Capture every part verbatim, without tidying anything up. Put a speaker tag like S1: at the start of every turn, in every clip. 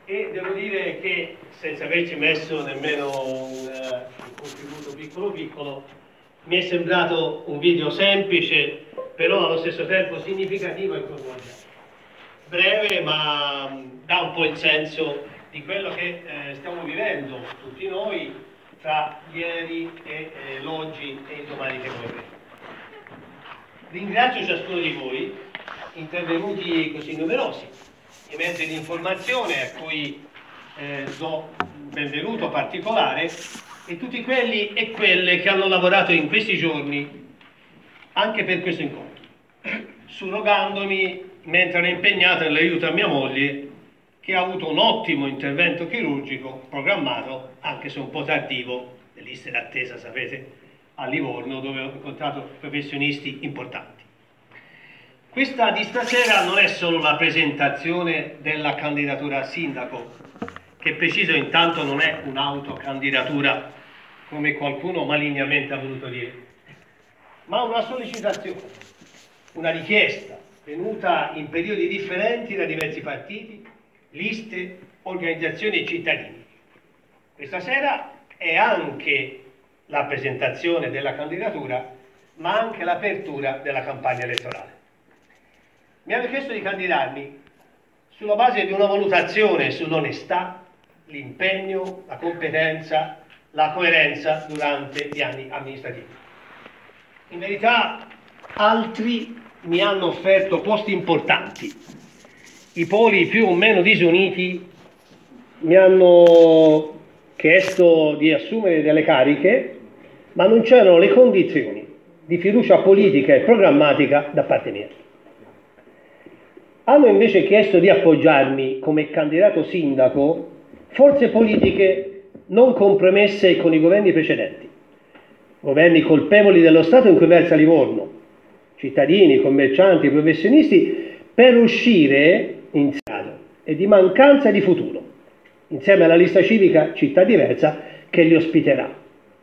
S1: e devo dire che senza averci messo nemmeno un, uh, un contributo piccolo piccolo mi è sembrato un video semplice, però allo stesso tempo significativo e coinvolgente. Breve, ma um, dà un po' il senso di quello che eh, stiamo vivendo tutti noi tra ieri e eh, l'oggi e il domani che vorremmo. Ringrazio ciascuno di voi, intervenuti così numerosi, i mezzi di informazione a cui eh, do un benvenuto particolare, e tutti quelli e quelle che hanno lavorato in questi giorni anche per questo incontro, surrogandomi mentre ero impegnato nell'aiuto a mia moglie, che ha avuto un ottimo intervento chirurgico programmato, anche se un po' tardivo, le liste d'attesa, sapete, a Livorno, dove ho incontrato professionisti importanti. Questa di stasera non è solo la presentazione della candidatura a sindaco, che preciso intanto non è un'autocandidatura, come qualcuno malignamente ha voluto dire, ma una sollecitazione, una richiesta venuta in periodi differenti da diversi partiti, liste, organizzazioni e cittadini. Questa sera è anche la presentazione della candidatura, ma anche l'apertura della campagna elettorale. Mi hanno chiesto di candidarmi sulla base di una valutazione sull'onestà, l'impegno, la competenza, la coerenza durante gli anni amministrativi. In verità, altri mi hanno offerto posti importanti. I poli più o meno disuniti mi hanno chiesto di assumere delle cariche, ma non c'erano le condizioni di fiducia politica e programmatica da parte mia. Hanno invece chiesto di appoggiarmi come candidato sindaco forze politiche non compromesse con i governi precedenti, governi colpevoli dello stato in cui versa Livorno, cittadini, commercianti, professionisti, per uscire in strada e di mancanza di futuro, insieme alla lista civica Città Diversa che li ospiterà.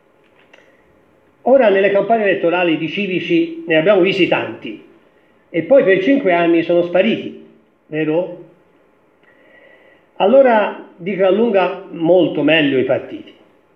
S1: Ora nelle campagne elettorali di civici ne abbiamo visti tanti e poi per cinque anni sono spariti, vero? Allora di gran lunga molto meglio i partiti.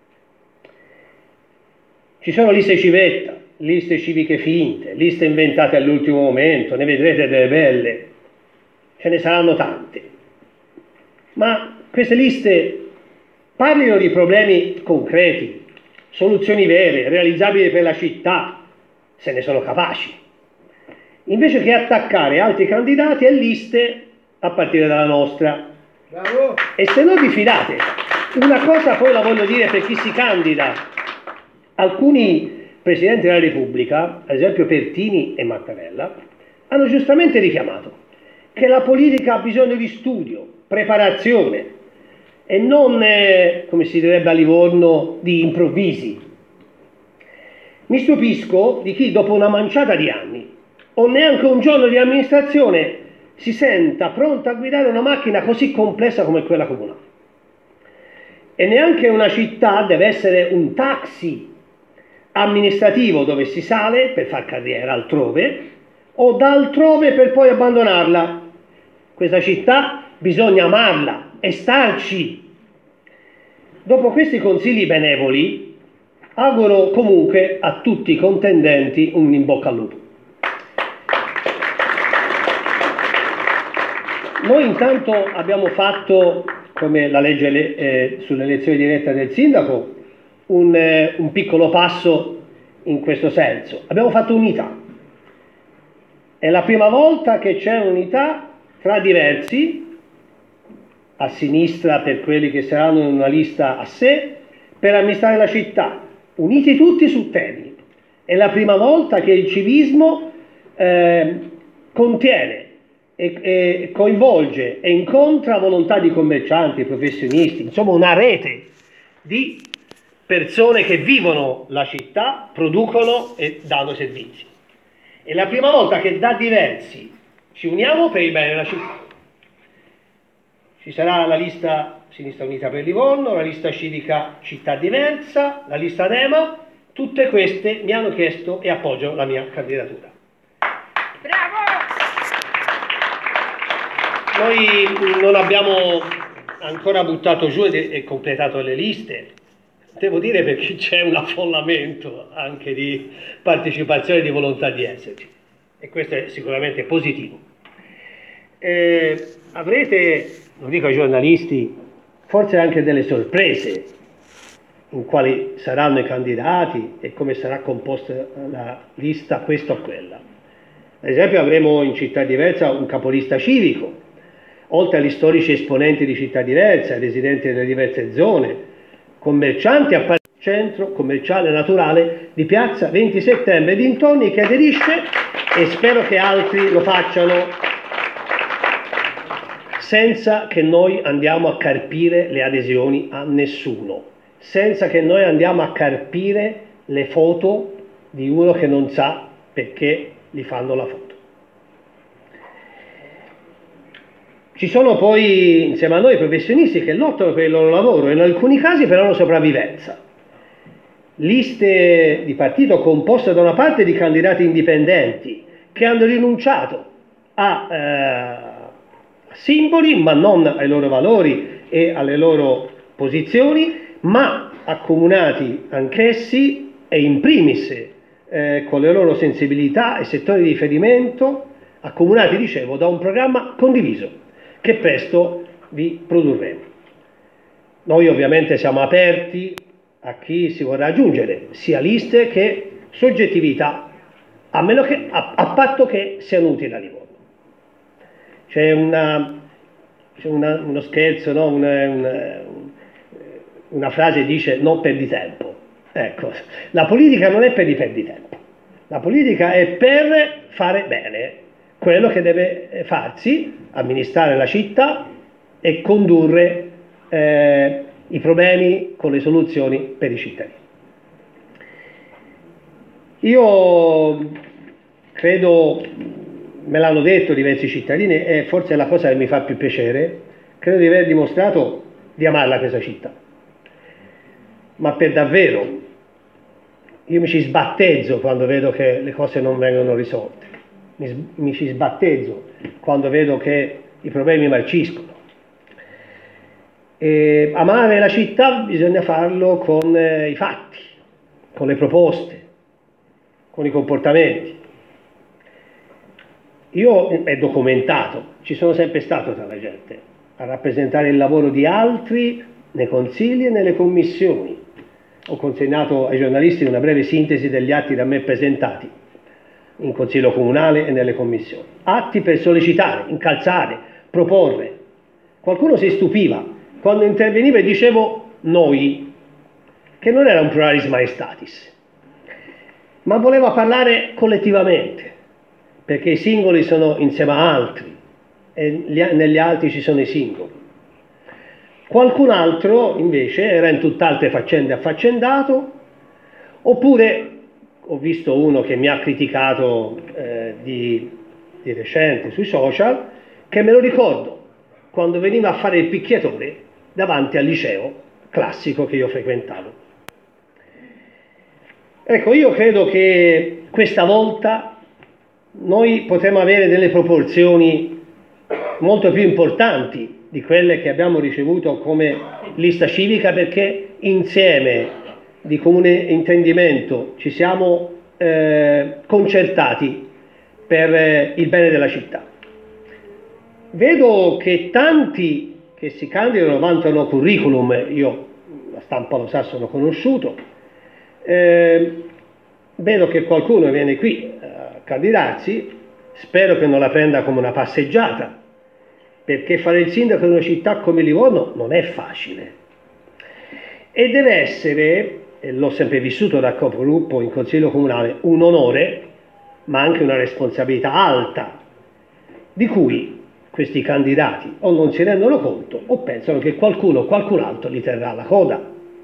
S1: Ci sono liste civetta, liste civiche finte, liste inventate all'ultimo momento, ne vedrete delle belle, ce ne saranno tante. Ma queste liste parlino di problemi concreti, soluzioni vere, realizzabili per la città, se ne sono capaci, invece che attaccare altri candidati e liste a partire dalla nostra. Bravo. E se no diffidate. Una cosa poi la voglio dire per chi si candida. Alcuni Presidenti della Repubblica, ad esempio Pertini e Mattarella, hanno giustamente richiamato che la politica ha bisogno di studio, preparazione e non, eh, come si direbbe a Livorno, di improvvisi. Mi stupisco di chi dopo una manciata di anni o neanche un giorno di amministrazione si senta pronto a guidare una macchina così complessa come quella comunale. E neanche una città deve essere un taxi amministrativo dove si sale per far carriera altrove o da altrove per poi abbandonarla. Questa città bisogna amarla e starci. Dopo questi consigli benevoli, auguro comunque a tutti i contendenti un in bocca al lupo. Noi intanto abbiamo fatto, come la legge eh, sull'elezione diretta del sindaco, un, eh, un piccolo passo in questo senso. Abbiamo fatto unità. È la prima volta che c'è unità tra diversi, a sinistra per quelli che saranno in una lista a sé, per amministrare la città, uniti tutti su temi. È la prima volta che il civismo eh, contiene e, e coinvolge e incontra volontà di commercianti, professionisti, insomma una rete di persone che vivono la città, producono e danno servizi. È la prima volta che da diversi ci uniamo per il bene della città. Ci sarà la lista Sinistra Unita per Livorno, la lista civica Città Diversa, la lista Dema, tutte queste mi hanno chiesto e appoggio la mia candidatura. Bravo! Noi non abbiamo ancora buttato giù e, e completato le liste, devo dire perché c'è un affollamento anche di partecipazione e di volontà di esserci, e questo è sicuramente positivo. Eh, avrete, lo dico ai giornalisti, forse anche delle sorprese in quali saranno i candidati e come sarà composta la lista, questa o quella. Ad esempio avremo in Città Diversa un capolista civico, oltre agli storici esponenti di Città Diversa, residenti delle diverse zone, commercianti a centro commerciale naturale di piazza venti settembre e dintorni, che aderisce, e spero che altri lo facciano, senza che noi andiamo a carpire le adesioni a nessuno, senza che noi andiamo a carpire le foto di uno che non sa perché gli fanno la foto. Ci sono poi insieme a noi professionisti che lottano per il loro lavoro e in alcuni casi per la loro sopravvivenza. Liste di partito composte da una parte di candidati indipendenti che hanno rinunciato a eh, simboli, ma non ai loro valori e alle loro posizioni, ma accomunati anch'essi e in primis eh, con le loro sensibilità e settori di riferimento, accomunati, dicevo, da un programma condiviso che presto vi produrremo. Noi ovviamente siamo aperti a chi si vorrà aggiungere, sia liste che soggettività, a, meno che, a, a patto che siano utili a Livorno. C'è, una, c'è una, uno scherzo, no? una, una, una frase dice: non perdi tempo. Ecco, la politica non è per i perditempo, la politica è per fare bene quello che deve farsi, amministrare la città e condurre eh, i problemi con le soluzioni per i cittadini. Io credo, me l'hanno detto diversi cittadini, e forse è la cosa che mi fa più piacere, credo di aver dimostrato di amarla questa città, ma per davvero. Io mi ci sbattezzo quando vedo che le cose non vengono risolte, mi, mi ci sbattezzo quando vedo che i problemi marciscono. E amare la città bisogna farlo con eh, i fatti, con le proposte, con i comportamenti. Io, è documentato, ci sono sempre stato tra la gente, a rappresentare il lavoro di altri nei consigli e nelle commissioni. Ho consegnato ai giornalisti una breve sintesi degli atti da me presentati in consiglio comunale e nelle commissioni. Atti per sollecitare, incalzare, proporre. Qualcuno si stupiva quando interveniva e dicevo noi, che non era un pluralis maestatis, ma voleva parlare collettivamente, perché i singoli sono insieme a altri e negli altri ci sono i singoli. Qualcun altro invece era in tutt'altre faccende affaccendato, oppure ho visto uno che mi ha criticato eh, di, di recente sui social, che me lo ricordo quando veniva a fare il picchiatore davanti al liceo classico che io frequentavo. Ecco, io credo che questa volta noi potremo avere delle proporzioni molto più importanti di quelle che abbiamo ricevuto come lista civica, perché insieme di comune intendimento ci siamo eh, concertati per eh, il bene della città. Vedo che tanti che si candidano vantano curriculum, io la stampa lo sa, sono conosciuto, eh, vedo che qualcuno viene qui a candidarsi, spero che non la prenda come una passeggiata, perché fare il sindaco di una città come Livorno non è facile e deve essere, e l'ho sempre vissuto da capogruppo in consiglio comunale, un onore ma anche una responsabilità alta, di cui questi candidati o non si rendono conto o pensano che qualcuno o qualcun altro li terrà alla coda.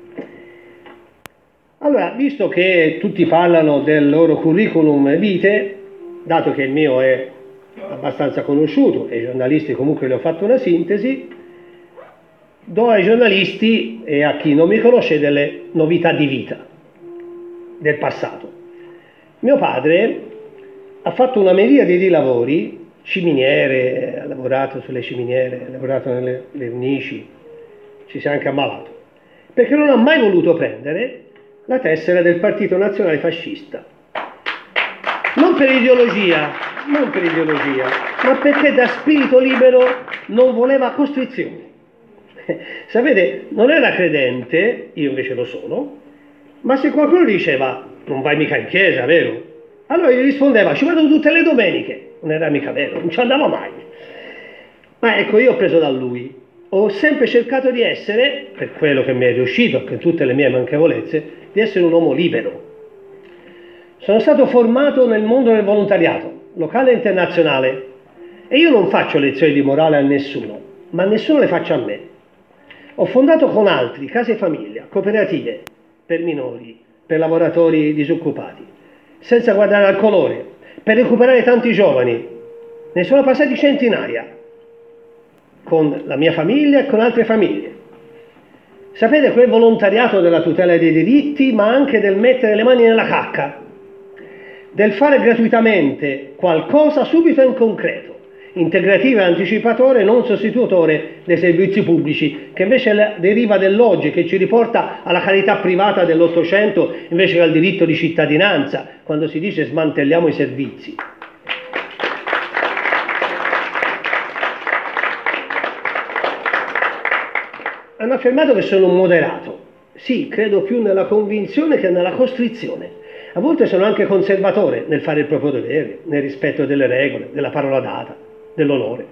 S1: Allora, visto che tutti parlano del loro curriculum vitae, dato che il mio è abbastanza conosciuto e i giornalisti comunque le ho fatto una sintesi, do ai giornalisti e a chi non mi conosce delle novità di vita del passato. Mio padre ha fatto una miriade di lavori, ciminiere, ha lavorato sulle ciminiere, ha lavorato nelle vernici, si sia anche ammalato, perché non ha mai voluto prendere la tessera del Partito Nazionale Fascista. Non per ideologia, non per ideologia, ma perché da spirito libero non voleva costrizioni. Sapete, non era credente, io invece lo sono, ma se qualcuno diceva non vai mica in chiesa, vero? Allora gli rispondeva ci vado tutte le domeniche, non era mica vero, non ci andava mai. Ma ecco, io ho preso da lui, ho sempre cercato di essere, per quello che mi è riuscito, per tutte le mie manchevolezze, di essere un uomo libero. Sono stato formato nel mondo del volontariato, locale e internazionale, e io non faccio lezioni di morale a nessuno, ma nessuno le faccio a me. Ho fondato con altri case famiglia, cooperative, per minori, per lavoratori disoccupati, senza guardare al colore, per recuperare tanti giovani. Ne sono passati centinaia, con la mia famiglia e con altre famiglie. Sapete, quel volontariato della tutela dei diritti, ma anche del mettere le mani nella cacca, del fare gratuitamente qualcosa subito in concreto, integrativo e anticipatore, non sostitutore dei servizi pubblici, che invece deriva dell'oggi, che ci riporta alla carità privata dell'Ottocento invece che al diritto di cittadinanza, quando si dice smantelliamo i servizi. Hanno affermato che sono un moderato. Sì, credo più nella convinzione che nella costrizione. A volte sono anche conservatore nel fare il proprio dovere, nel rispetto delle regole, della parola data, dell'onore.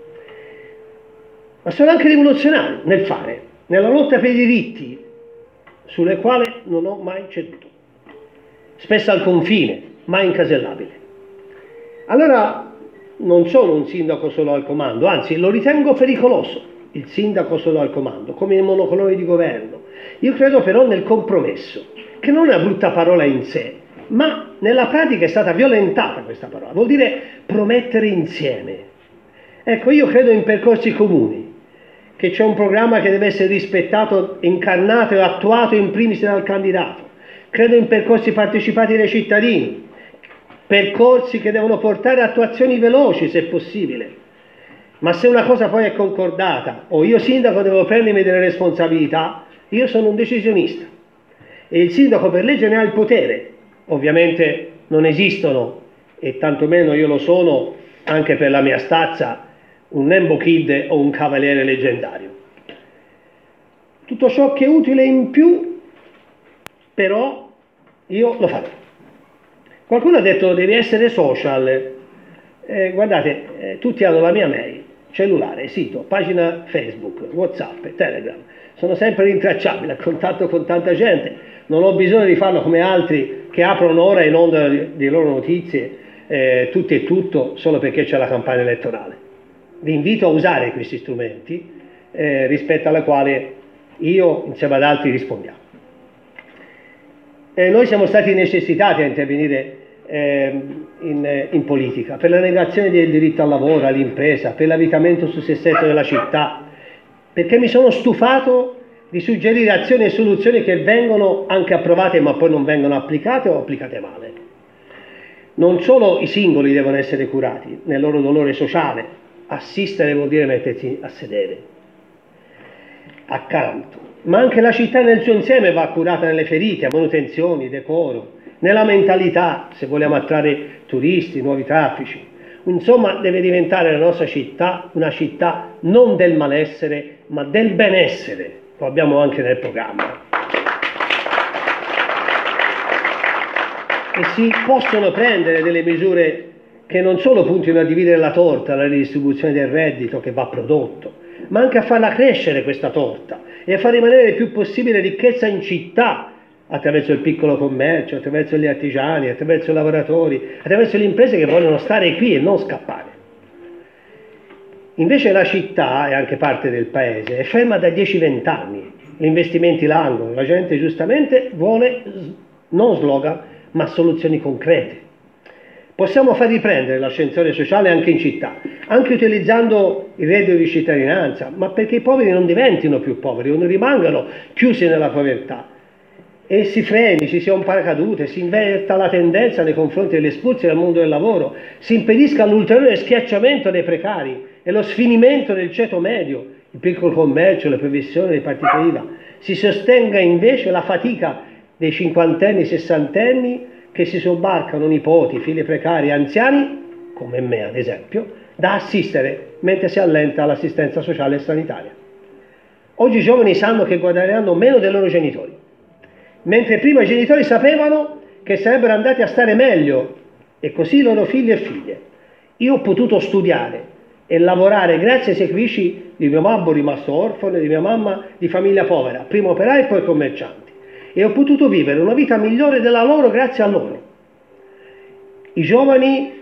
S1: Ma sono anche rivoluzionario nel fare, nella lotta per i diritti, sulle quali non ho mai ceduto. Spesso al confine, mai incasellabile. Allora non sono un sindaco solo al comando, anzi lo ritengo pericoloso, il sindaco solo al comando, come i monocolori di governo. Io credo però nel compromesso, che non è una brutta parola in sé, ma nella pratica è stata violentata questa parola, vuol dire promettere insieme. Ecco, io credo in percorsi comuni, che c'è un programma che deve essere rispettato, incarnato e attuato in primis dal candidato. Credo in percorsi partecipati dai cittadini, percorsi che devono portare attuazioni veloci se possibile. Ma se una cosa poi è concordata, o io sindaco devo prendermi delle responsabilità, io sono un decisionista. E il sindaco per legge ne ha il potere. Ovviamente non esistono, e tantomeno io lo sono, anche per la mia stazza, un Nembo Kid o un cavaliere leggendario. Tutto ciò che è utile in più, però, io lo farò. Qualcuno ha detto devi essere social. Eh, guardate, eh, tutti hanno la mia mail, cellulare, sito, pagina Facebook, WhatsApp, Telegram. Sono sempre rintracciabile, a contatto con tanta gente. Non ho bisogno di farlo come altri che aprono ora in onda di loro notizie, eh, tutto e tutto, solo perché c'è la campagna elettorale. Vi invito a usare questi strumenti eh, rispetto alla quale io, insieme ad altri, rispondiamo. Eh, noi siamo stati necessitati a intervenire eh, in, in politica per la negazione del diritto al lavoro, all'impresa, per l'avvitamento su se stesso della città, perché mi sono stufato di suggerire azioni e soluzioni che vengono anche approvate ma poi non vengono applicate o applicate male. Non solo i singoli devono essere curati nel loro dolore sociale, assistere vuol dire mettersi a sedere accanto, ma anche la città nel suo insieme va curata nelle ferite, a manutenzioni, decoro, nella mentalità, se vogliamo attrarre turisti, nuovi traffici. Insomma, deve diventare la nostra città una città non del malessere, ma del benessere. Lo abbiamo anche nel programma. E si possono prendere delle misure che non solo puntino a dividere la torta, la ridistribuzione del reddito che va prodotto, ma anche a farla crescere questa torta e a far rimanere il più possibile ricchezza in città, attraverso il piccolo commercio, attraverso gli artigiani, attraverso i lavoratori, attraverso le imprese che vogliono stare qui e non scappare. Invece la città, e anche parte del paese, è ferma da dieci venti anni, gli investimenti languono, la gente giustamente vuole non slogan, ma soluzioni concrete. Possiamo far riprendere l'ascensore sociale anche in città, anche utilizzando il reddito di cittadinanza, ma perché i poveri non diventino più poveri, non rimangano chiusi nella povertà. E si freni, ci sia un paracadute, si inverta la tendenza nei confronti delle espulsioni dal mondo del lavoro, si impedisca l'ulteriore schiacciamento dei precari e lo sfinimento del ceto medio il piccolo commercio, le professioni, le partite I V A, si sostenga invece la fatica dei cinquantenni, sessantenni che si sobbarcano nipoti, figli precari, anziani, come me ad esempio, da assistere mentre si allenta l'assistenza sociale e sanitaria. Oggi i giovani sanno che guadagneranno meno dei loro genitori, mentre prima i genitori sapevano che sarebbero andati a stare meglio, e così i loro figli e figlie. Io ho potuto studiare e lavorare grazie ai sacrifici di mio babbo rimasto orfano e di mia mamma di famiglia povera, prima operai e poi commercianti, e ho potuto vivere una vita migliore della loro grazie a loro. I giovani,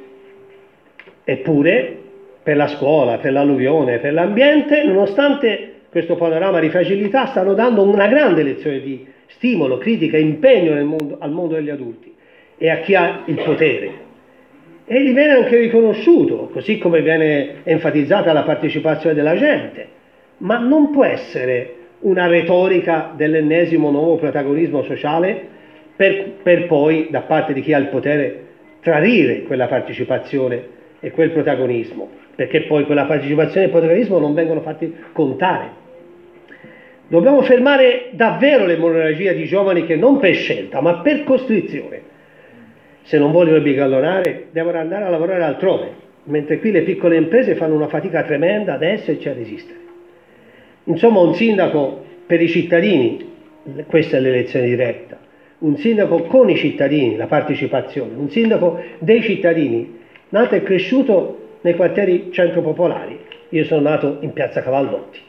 S1: eppure, per la scuola, per l'alluvione, per l'ambiente, nonostante questo panorama di fragilità, stanno dando una grande lezione di stimolo, critica, impegno nel mondo, al mondo degli adulti e a chi ha il potere. E gli viene anche riconosciuto, così come viene enfatizzata la partecipazione della gente, ma non può essere una retorica dell'ennesimo nuovo protagonismo sociale per, per poi, da parte di chi ha il potere, tradire quella partecipazione e quel protagonismo, perché poi quella partecipazione e il protagonismo non vengono fatti contare. Dobbiamo fermare davvero l'emorragia di giovani che non per scelta, ma per costrizione, se non vogliono bigallonare, devono andare a lavorare altrove, mentre qui le piccole imprese fanno una fatica tremenda ad esserci a resistere. Insomma, un sindaco per i cittadini, questa è l'elezione diretta, un sindaco con i cittadini, la partecipazione, un sindaco dei cittadini, nato e cresciuto nei quartieri centro-popolari. Io sono nato in piazza Cavallotti.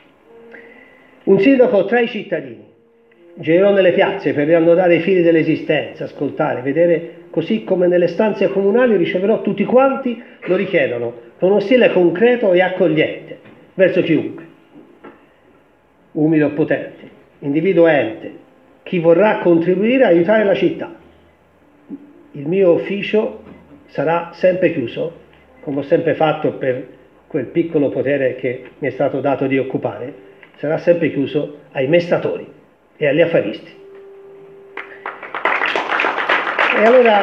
S1: Un sindaco tra i cittadini. Girerò nelle piazze per riannodare i fili dell'esistenza, ascoltare, vedere, così come nelle stanze comunali riceverò tutti quanti lo richiedono, con uno stile concreto e accogliente, verso chiunque. Umile o potente, individuo ente, chi vorrà contribuire a aiutare la città. Il mio ufficio sarà sempre chiuso, come ho sempre fatto per quel piccolo potere che mi è stato dato di occupare, sarà sempre chiuso ai mestatori e agli affaristi. E allora,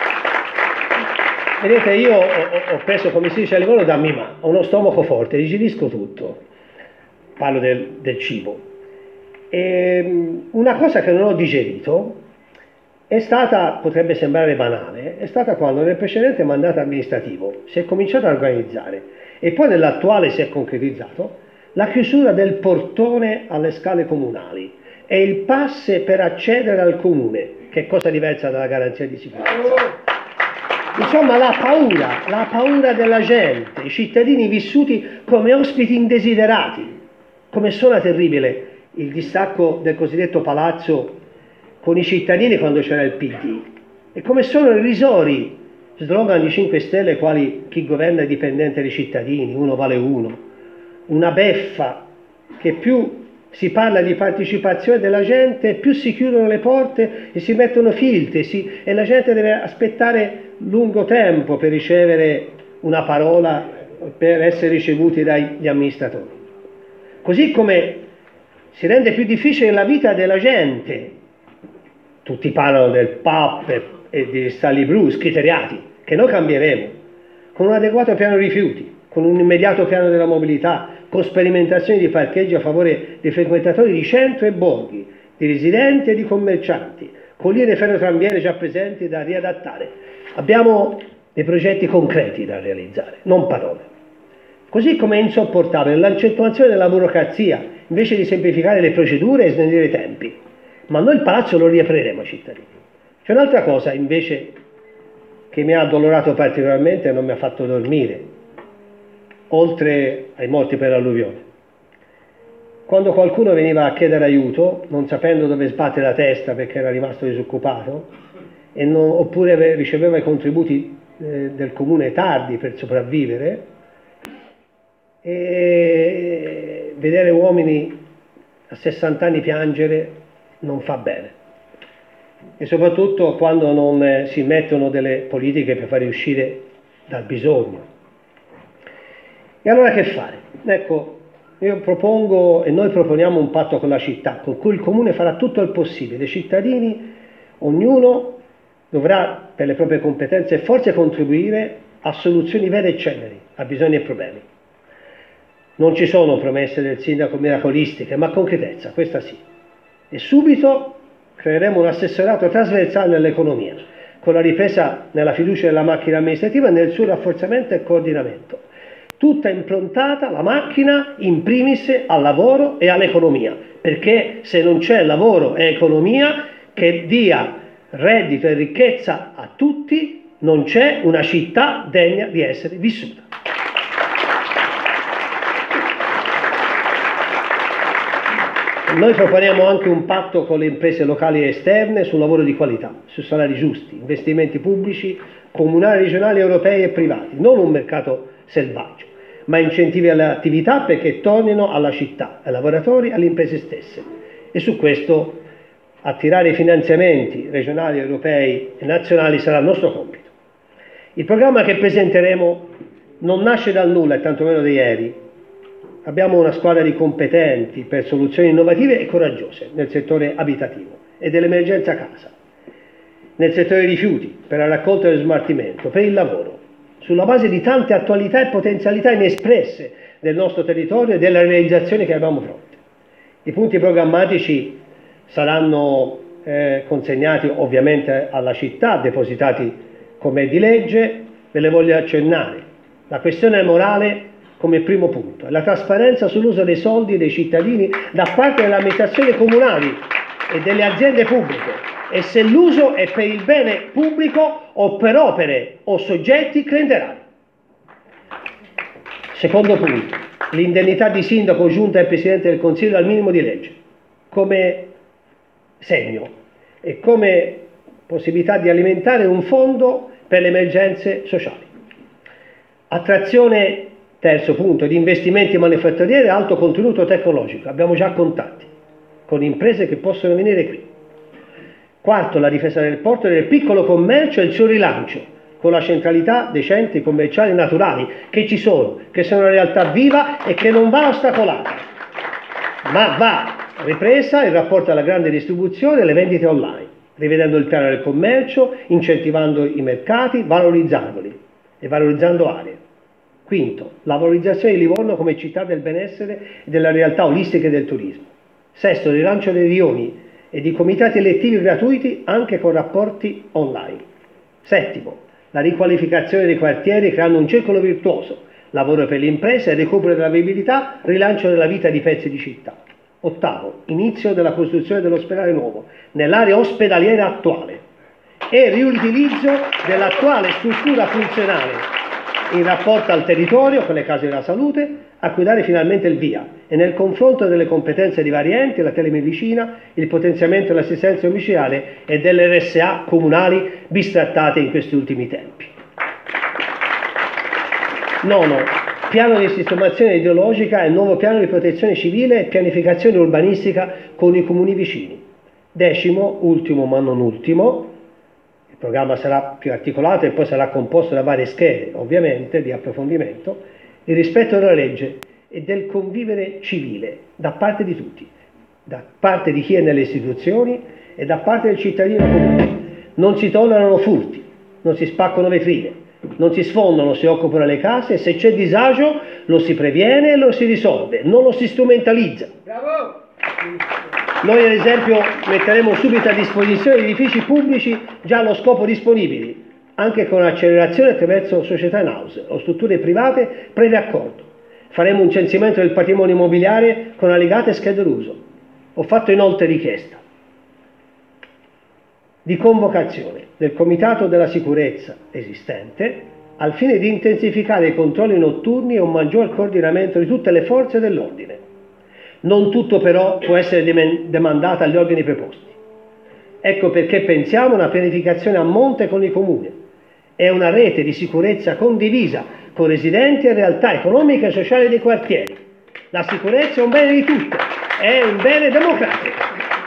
S1: vedete, io ho, ho preso, come si dice a livello da Mimà, ho uno stomaco forte, digerisco tutto, parlo del, del cibo. E una cosa che non ho digerito è stata, potrebbe sembrare banale, è stata quando nel precedente mandato amministrativo si è cominciato a organizzare e poi nell'attuale si è concretizzato la chiusura del portone alle scale comunali e il pass per accedere al comune, che è cosa diversa dalla garanzia di sicurezza. Insomma, la paura, la paura della gente, i cittadini vissuti come ospiti indesiderati. Come suona terribile il distacco del cosiddetto palazzo con i cittadini quando c'era il P D, e come sono irrisori slogan di cinque Stelle quali chi governa è dipendente dai cittadini, uno vale uno, una beffa che più si parla di partecipazione della gente, più si chiudono le porte e si mettono filtri si, e la gente deve aspettare lungo tempo per ricevere una parola, per essere ricevuti dagli amministratori. Così come si rende più difficile la vita della gente, tutti parlano del P A P e di stalli blu, scriteriati, che noi cambieremo, con un adeguato piano rifiuti, con un immediato piano della mobilità, con sperimentazioni di parcheggi a favore dei frequentatori di centro e borghi, di residenti e di commercianti, con linee ferrotramviere già presenti da riadattare. Abbiamo dei progetti concreti da realizzare, non parole. Così come è insopportabile l'accentuazione della burocrazia, invece di semplificare le procedure e snellire i tempi. Ma noi il palazzo lo riapriremo ai cittadini. C'è un'altra cosa invece che mi ha addolorato particolarmente e non mi ha fatto dormire, oltre ai morti per l'alluvione. Quando qualcuno veniva a chiedere aiuto, non sapendo dove sbattere la testa perché era rimasto disoccupato, e non, oppure riceveva i contributi eh, del comune tardi per sopravvivere, e vedere uomini a sessanta anni piangere non fa bene, e soprattutto quando non eh, si mettono delle politiche per fare uscire dal bisogno. E allora che fare? Ecco, io propongo e noi proponiamo un patto con la città, con cui il comune farà tutto il possibile, i cittadini, ognuno dovrà per le proprie competenze e forze contribuire a soluzioni vere e celeri, a bisogni e problemi.
S2: Non ci sono promesse del sindaco miracolistiche, ma concretezza, questa sì. E subito creeremo un assessorato trasversale nell'economia, con la ripresa nella fiducia della macchina amministrativa e nel suo rafforzamento e coordinamento. Tutta improntata la macchina in primis al lavoro e all'economia, perché se non c'è lavoro e economia che dia reddito e ricchezza a tutti, non c'è una città degna di essere vissuta. Noi proponiamo anche un patto con le imprese locali e esterne sul lavoro di qualità, su salari giusti, investimenti pubblici, comunali, regionali, europei e privati, non un mercato selvaggio, ma incentivi alle attività perché tornino alla città, ai lavoratori, alle imprese stesse. E su questo attirare i finanziamenti regionali, europei e nazionali sarà il nostro compito. Il programma che presenteremo non nasce dal nulla e tantomeno da ieri. Abbiamo una squadra di competenti per soluzioni innovative e coraggiose nel settore abitativo e dell'emergenza casa, nel settore rifiuti, per la raccolta e lo smaltimento, per il lavoro, sulla base di tante attualità e potenzialità inespresse del nostro territorio e delle realizzazioni che abbiamo pronte. I punti programmatici saranno eh, consegnati ovviamente alla città, depositati come di legge, ve le voglio accennare. La questione morale come primo punto, la trasparenza sull'uso dei soldi dei cittadini da parte delle amministrazioni comunali e delle aziende pubbliche e se l'uso è per il bene pubblico o per opere o soggetti clientelari. Secondo punto, l'indennità di sindaco, giunta e Presidente del Consiglio al minimo di legge, come segno e come possibilità di alimentare un fondo per le emergenze sociali. Attrazione, terzo punto, di investimenti manifatturieri a alto contenuto tecnologico. Abbiamo già contatti con imprese che possono venire qui. Quarto, la difesa del porto e del piccolo commercio e il suo rilancio, con la centralità dei centri commerciali naturali che ci sono, che sono una realtà viva e che non va ostacolata, ma va ripresa il rapporto alla grande distribuzione e le vendite online, rivedendo il piano del commercio, incentivando i mercati, valorizzandoli e valorizzando aree. Quinto, la valorizzazione di Livorno come città del benessere e della realtà olistica del turismo. Sesto, il rilancio dei rioni e di comitati elettivi gratuiti anche con rapporti online. Settimo, la riqualificazione dei quartieri creando un circolo virtuoso, lavoro per le imprese, recupero della vivibilità, rilancio della vita di pezzi di città. Ottavo, inizio della costruzione dell'ospedale nuovo nell'area ospedaliera attuale e riutilizzo dell'attuale struttura funzionale in rapporto al territorio con le case della salute, a cui dare finalmente il via e nel confronto delle competenze di vari enti, la telemedicina, il potenziamento dell'assistenza domiciliare e delle R S A comunali bistrattate in questi ultimi tempi. Nono, piano di sistemazione ideologica e nuovo piano di protezione civile e pianificazione urbanistica con i comuni vicini. Decimo, ultimo ma non ultimo, il programma sarà più articolato e poi sarà composto da varie schede, ovviamente, di approfondimento, il rispetto della legge e del convivere civile da parte di tutti, da parte di chi è nelle istituzioni e da parte del cittadino comune. Non si tollerano furti, non si spaccano vetrine, non si sfondano, si occupano le case e se c'è disagio lo si previene e lo si risolve, non lo si strumentalizza. Bravo! Noi ad esempio metteremo subito a disposizione gli edifici pubblici già allo scopo disponibili, anche con accelerazione attraverso società in house o strutture private previo accordo. Faremo un censimento del patrimonio immobiliare con allegate schede d'uso. Ho fatto inoltre richiesta di convocazione del Comitato della Sicurezza esistente al fine di intensificare i controlli notturni e un maggior coordinamento di tutte le forze dell'ordine. Non tutto però può essere demandato agli organi preposti. Ecco perché pensiamo a una pianificazione a monte con i comuni e una rete di sicurezza condivisa con residenti e realtà economiche e sociali dei quartieri. La sicurezza è un bene di tutti, è un bene democratico.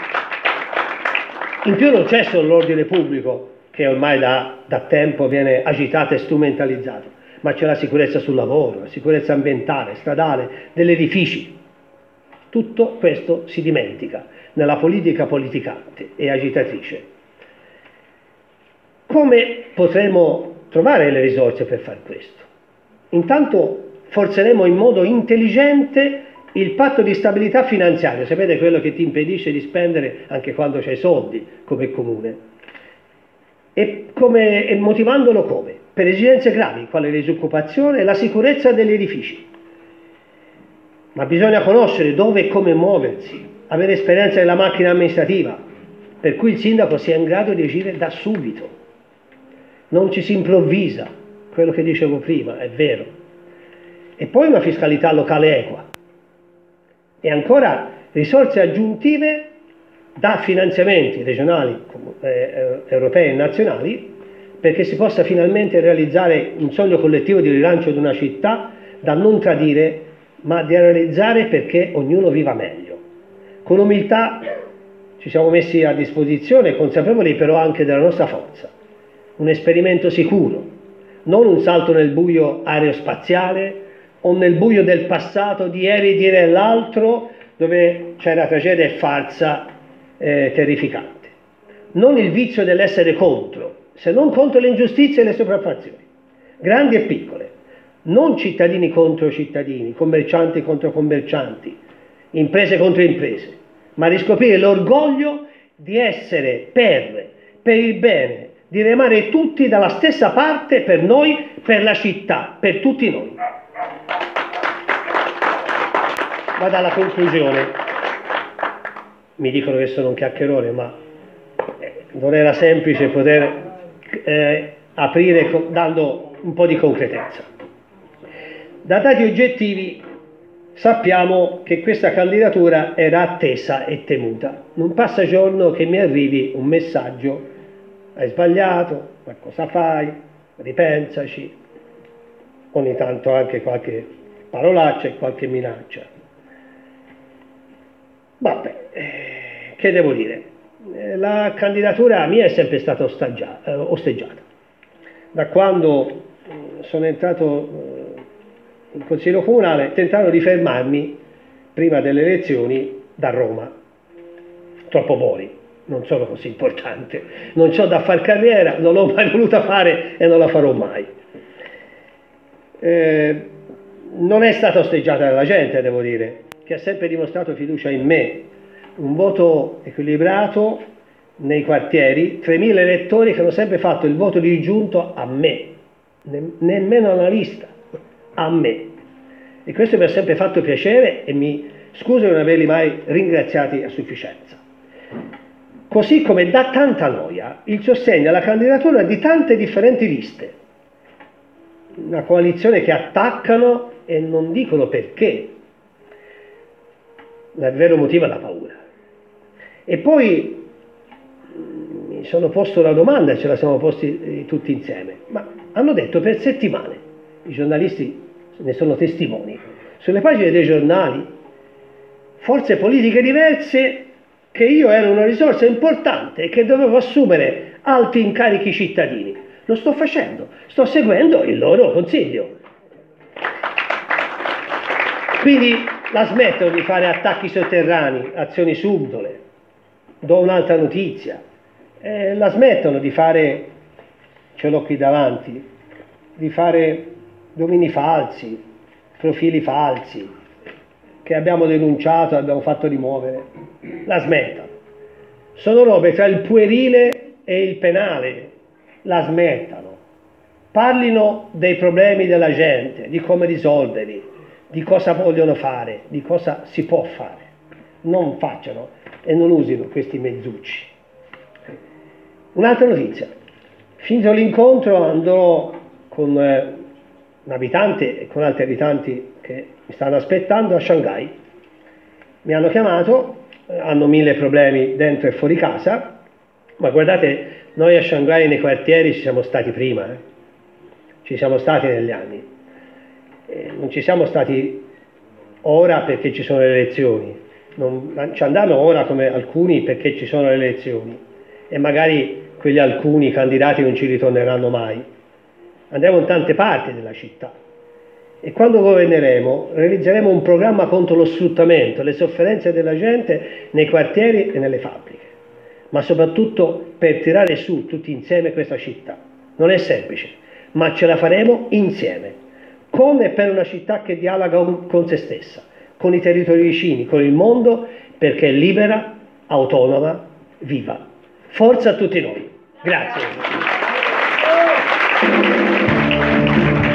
S2: In più non c'è solo l'ordine pubblico, che ormai da, da tempo viene agitato e strumentalizzato, ma c'è la sicurezza sul lavoro, la sicurezza ambientale, stradale, degli edifici. Tutto questo si dimentica nella politica politicante e agitatrice. Come potremo trovare le risorse per far questo? Intanto forzeremo in modo intelligente il patto di stabilità finanziaria, sapete quello che ti impedisce di spendere anche quando c'hai soldi come comune, e, come, e motivandolo come? Per esigenze gravi, quale la disoccupazione e la sicurezza degli edifici. Ma bisogna conoscere dove e come muoversi, avere esperienza della macchina amministrativa, per cui il sindaco sia in grado di agire da subito. Non ci si improvvisa, quello che dicevo prima, è vero. E poi una fiscalità locale equa. E ancora risorse aggiuntive da finanziamenti regionali, eh, europei e nazionali, perché si possa finalmente realizzare un sogno collettivo di rilancio di una città da non tradire, ma da realizzare perché ognuno viva meglio. Con umiltà ci siamo messi a disposizione, consapevoli però anche della nostra forza. Un esperimento sicuro, non un salto nel buio aerospaziale o nel buio del passato di ieri, di ieri e l'altro, dove c'era tragedia e farsa eh, terrificante. Non il vizio dell'essere contro, se non contro le ingiustizie e le sopraffazioni, grandi e piccole. Non cittadini contro cittadini, commercianti contro commercianti, imprese contro imprese, ma riscoprire l'orgoglio di essere per, per il bene, di remare tutti dalla stessa parte per noi, per la città, per tutti noi. Vado alla conclusione. Mi dicono che sono un chiacchierone, ma non era semplice poter eh, aprire dando un po' di concretezza. Da dati oggettivi sappiamo che questa candidatura era attesa e temuta. Non passa giorno che mi arrivi un messaggio: hai sbagliato, ma cosa fai? Ripensaci. Ogni tanto anche qualche parolaccia e qualche minaccia. Vabbè, eh, che devo dire? Eh, la candidatura mia è sempre stata osteggiata. Eh, osteggiata. Da quando eh, sono entrato eh, in Consiglio Comunale tentarono di fermarmi prima delle elezioni da Roma. Troppo buoni, non sono così importante, non ho da far carriera, non l'ho mai voluta fare e non la farò mai. Eh, non è stata osteggiata dalla gente, devo dire, che ha sempre dimostrato fiducia in me, un voto equilibrato nei quartieri, tremila elettori che hanno sempre fatto il voto disgiunto a me, ne- nemmeno alla lista, a me. E questo mi ha sempre fatto piacere e mi scuso di non averli mai ringraziati a sufficienza. Così come dà tanta noia il sostegno alla candidatura di tante differenti liste, una coalizione che attaccano e non dicono perché. Il vero motivo è la paura. E poi mi sono posto la domanda, e ce la siamo posti tutti insieme, ma hanno detto per settimane, i giornalisti ne sono testimoni, sulle pagine dei giornali, forze politiche diverse, che io ero una risorsa importante e che dovevo assumere alti incarichi cittadini. Lo sto facendo, sto seguendo il loro consiglio. Quindi la smettono di fare attacchi sotterranei, azioni subdole, do un'altra notizia, eh, la smettono di fare, ce l'ho qui davanti, di fare domini falsi, profili falsi, che abbiamo denunciato e abbiamo fatto rimuovere, la smettano. Sono robe tra il puerile e il penale, la smettano. Parlino dei problemi della gente, di come risolverli, di cosa vogliono fare, di cosa si può fare. Non facciano e non usino questi mezzucci. Un'altra notizia. Finito l'incontro andrò con eh, un abitante e con altri abitanti che mi stanno aspettando a Shanghai. Mi hanno chiamato, hanno mille problemi dentro e fuori casa, ma guardate, noi a Shanghai nei quartieri ci siamo stati prima, eh. ci siamo stati negli anni. Eh, non ci siamo stati ora perché ci sono le elezioni, non ci andiamo ora come alcuni perché ci sono le elezioni e magari quegli alcuni candidati non ci ritorneranno mai. Andremo in tante parti della città e quando governeremo realizzeremo un programma contro lo sfruttamento, le sofferenze della gente nei quartieri e nelle fabbriche, ma soprattutto per tirare su tutti insieme questa città. Non è semplice, ma ce la faremo insieme. con e per una città che dialoga con se stessa, con i territori vicini, con il mondo, perché è libera, autonoma, viva. Forza a tutti noi. Grazie.